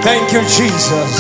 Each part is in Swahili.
Thank you, Jesus.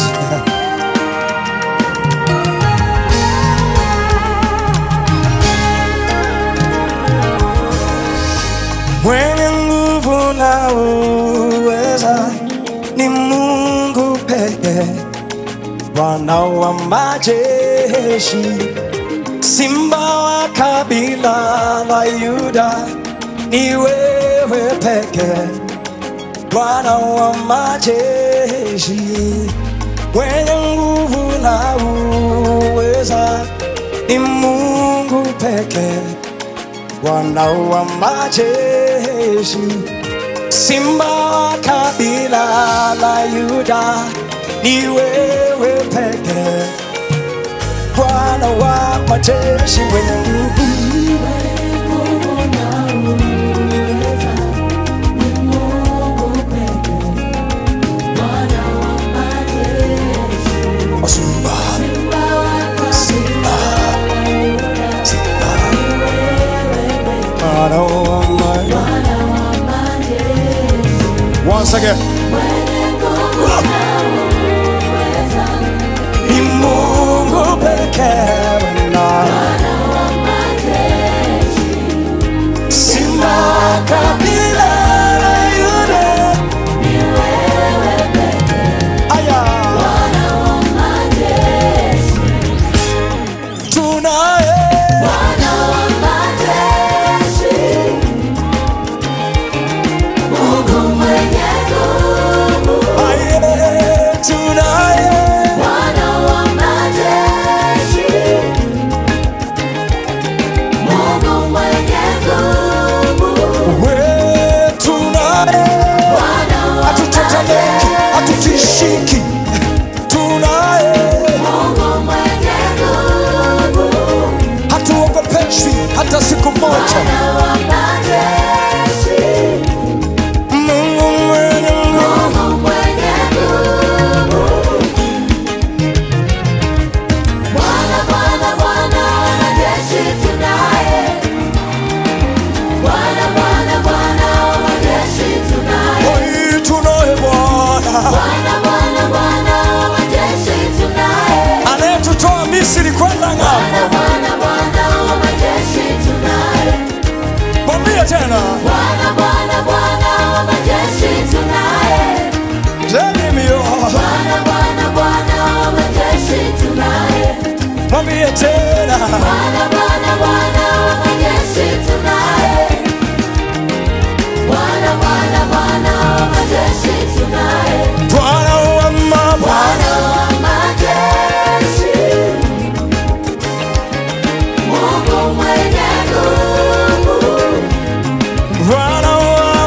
Mwenye nguvu na uweza ni Mungu pekee, Bwana wa majeshi, Simba wa kabila la Yuda, ni wewe pekee, Bwana wa majeshi. Mwenye nguvu na uweza ni Mungu pekee, Bwana wa majeshi, Simba wa kabila la Yuda, ni wewe pekee, Bwana wa majeshi. Mwenye nguvu once again. Ni Mungu pekee, Simba wa kabila la Yuda, ni wewe pekee, Bwana wa majeshi. Tunaye Bwana wa majeshi, Mungu mwenye nguvu. Tunaye Bwana wa majeshi, Mungu mwenye nguvu. Tunaye hatutetemeki, hatutishiki. Tunaye Mungu mwenye nguvu, hatuogopeshwi hata siku moja. Mungu mwenye nguvu, Bwana wa majeshi. Tunaye Bwana wa majeshi. Tunaye tunaye Bwana wa majeshi. Tunaye anayetutoa Misri kwenda ng'ambo. Bwana wa majeshi. Tunaye mwambie tena, Bwana wa majeshi. Tunaye Jeremia, Bwana wa majeshi. Tunaye mwambie tena, Bwana wa majeshi. Tunaye Bwana wa majeshi. Tunaye Bwana wa majeshi, Mungu mwenye nguvu. Bwana wa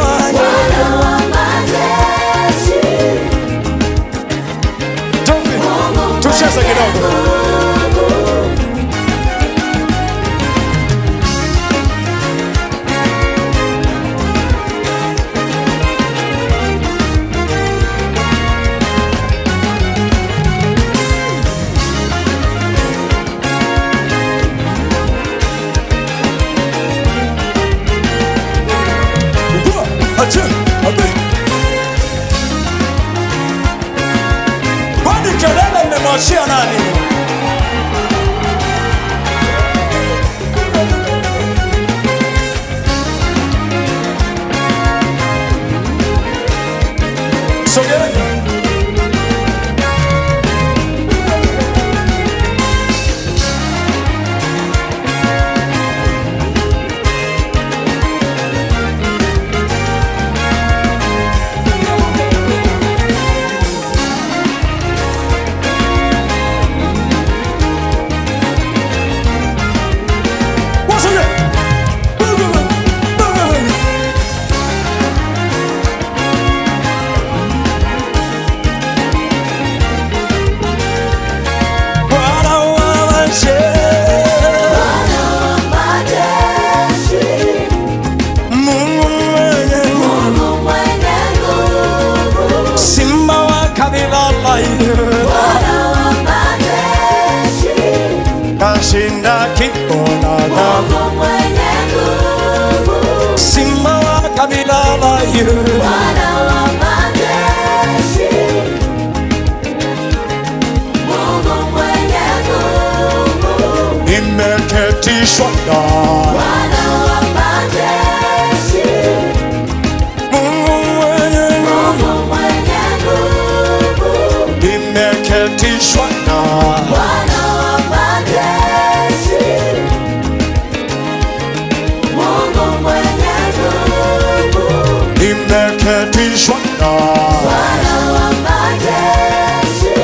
majeshi, tucheze kidogo. Kwani kelele mmemwachia nani? Sogeeni. Kashinda kikona damu, Simba wa kabila la Yuda, nimeketishwa na Bwana wa majeshi, Mungu mwenye Mungu mwenye nguvu. nimeketishwa na Bwana wa majeshi, Mungu mwenye nguvu. nimeketishwa na Bwana wa majeshi,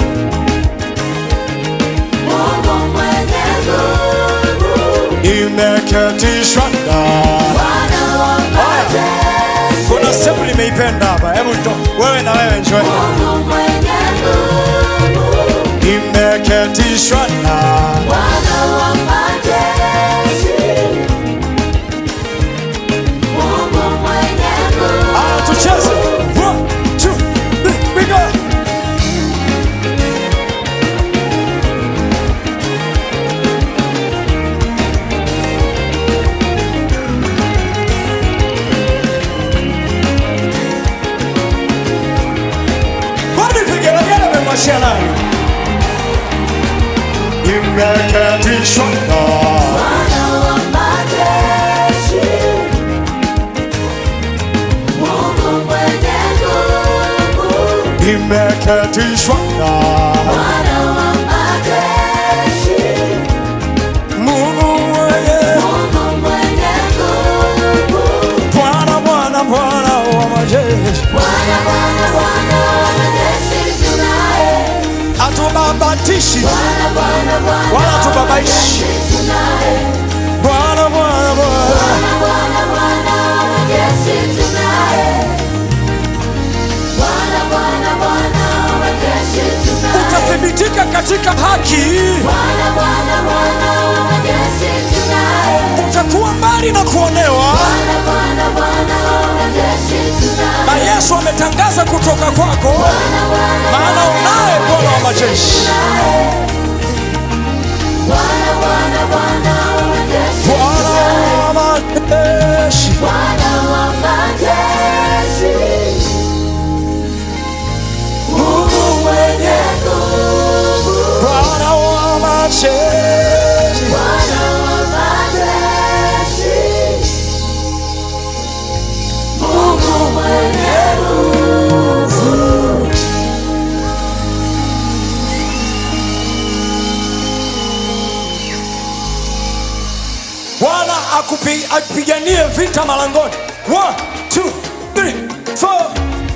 Mungu mwenye nguvu. nimeketishwa na Bwana wa majeshi, kuna step nimeipenda hapa, hebu wewe na wewe njoo. Mungu mwenye nguvu. Nimeketishwa na Bwana wa majeshi, Mungu mwenye nguvu. tucheze 1 2 3 we go. Bado vigelegele vimewashia nani? Nimeketishwa na Bwana wa majeshi, Mungu mwenye nguvu. nimeketishwa na Bwana wa majeshi, Mungu mwenye Mungu mwenye nguvu. Bwana Bwana Bwana wa majeshi, Bwana, Bwana, Bwana wa majeshi tunaye. hatubabatishi Bwana, Bwana, Bwana wala wa tubabaishi. majeshi tunaye. Bwana Bwana Bwana Bwana, Bwana, Bwana wa majeshi tunaye. Bwana, Bwana, Bwana wa majeshi tunaye. utathibitika katika haki, Bwana, Bwana, Bwana wa majeshi tunaye. utakuwa mbali na kuonewa, Bwana, Bwana, Bwana wa majeshi tunaye. na Yesu ametangaza kutoka kwako, Bwana, Bwana, maana unaye Bwana wa majeshi. Bwana, Bwana, Bwana wa majeshi Bwana wa majeshi, Bwana wa majeshi, Mungu mwenye nguvu. Bwana wa majeshi, Bwana wa majeshi, Mungu mwenye nguvu. Bwana akupiganie vita malangoni. 1 2 3 4.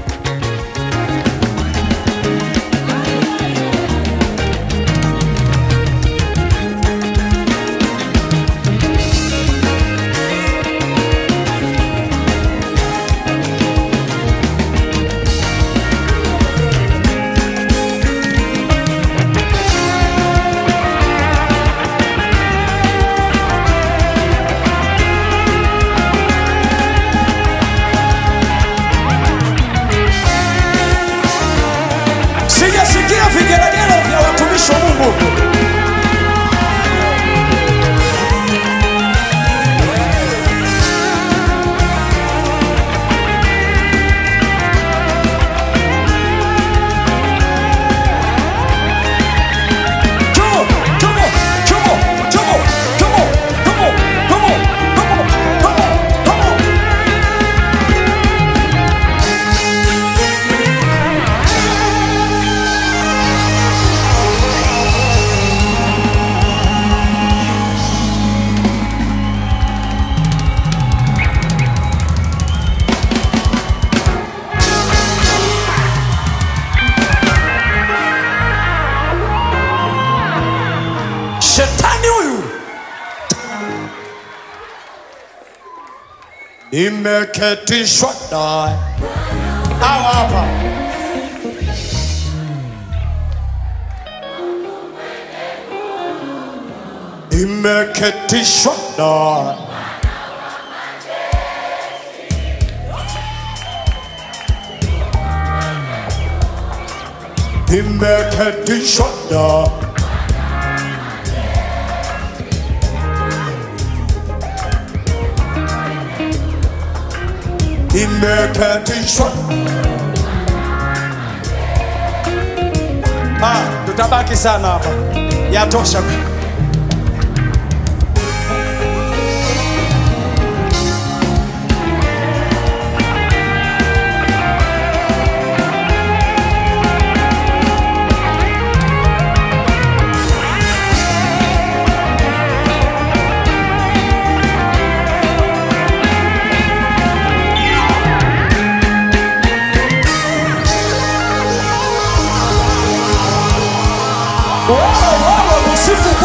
Sijasikia vigelegele vya watumishi wa Mungu. Shetani huyu nimeketishwa naye. Hawa hapa nimeketishwa naye. Nimeketishwa naye. Nimeketishwa. Tutabaki sana hapa, yatosha. sisi